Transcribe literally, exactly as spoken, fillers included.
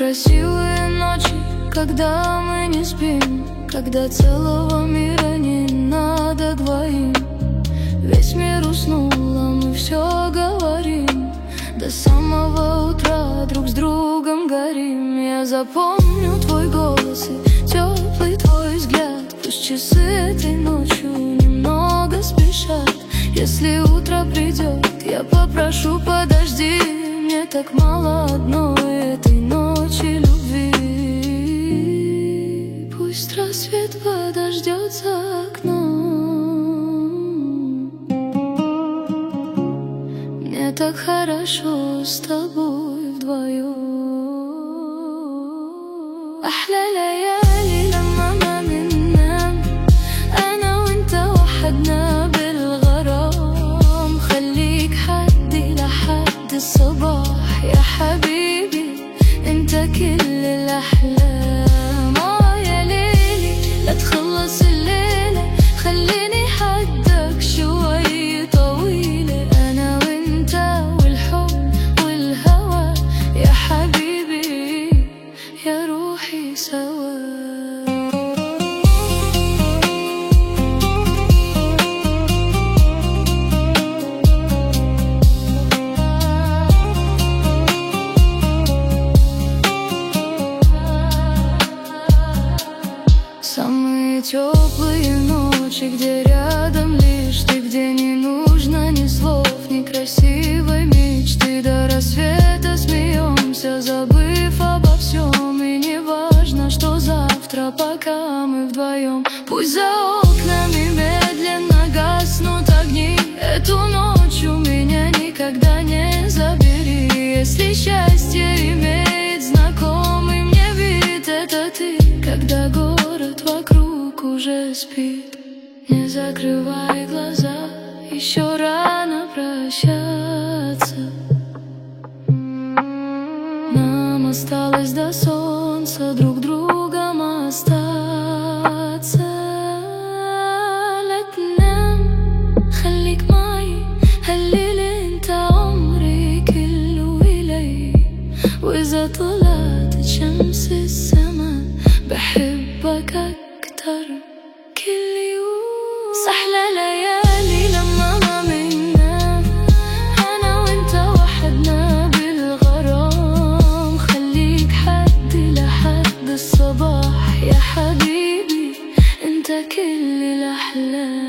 красивые ночи, когда мы не спим, когда целого мира не надо двоим. Весь мир уснул, а мы все говорим, до самого утра друг с другом горим. Я запомню твой голос и теплый твой взгляд. Пусть часы этой ночью немного спешат. Если утро придет, я попрошу, подожди. Мне так мало одной этой ночи любви. Пусть рассвет подождет за окном. Мне так хорошо с тобой вдвоем. أحلى ليالي لما ما ننام أنا وأنت وحدنا بالغرام. خليك حدي لحد الصباح يا حبيبي، أنت كل الأحلام. آه يا ليلي لا تخلص الليلة، خليني حدك شوي طويلة. أنا وأنت والحب والهوى يا حبيبي، يا روحي سوا. Самые теплые ночи, где рядом лишь ты, где не нужно ни слов, ни красивой мечты. До рассвета смеемся, забыв обо всем, и не важно, что завтра, пока мы вдвоем. Пусть за окнами медленно гаснут огни, эту ночь у меня никогда не забери. Если счастье имеет знакомый мне вид, это ты, когда город вокруг уже спит. Не закрывай глаза, еще рано прощаться. Нам осталось до солнца друг другом остаться. لا تنام خليك معي، هالليل انت عمري كله إلي. وإذا طلعت شمس السما بحبك أكتر كل يوم. أحلى ليالي لما ما بننام أنا وأنت وحدنا بالغرام. خليك حدي لحد الصباح يا حبيبي، أنت كل الأحلام.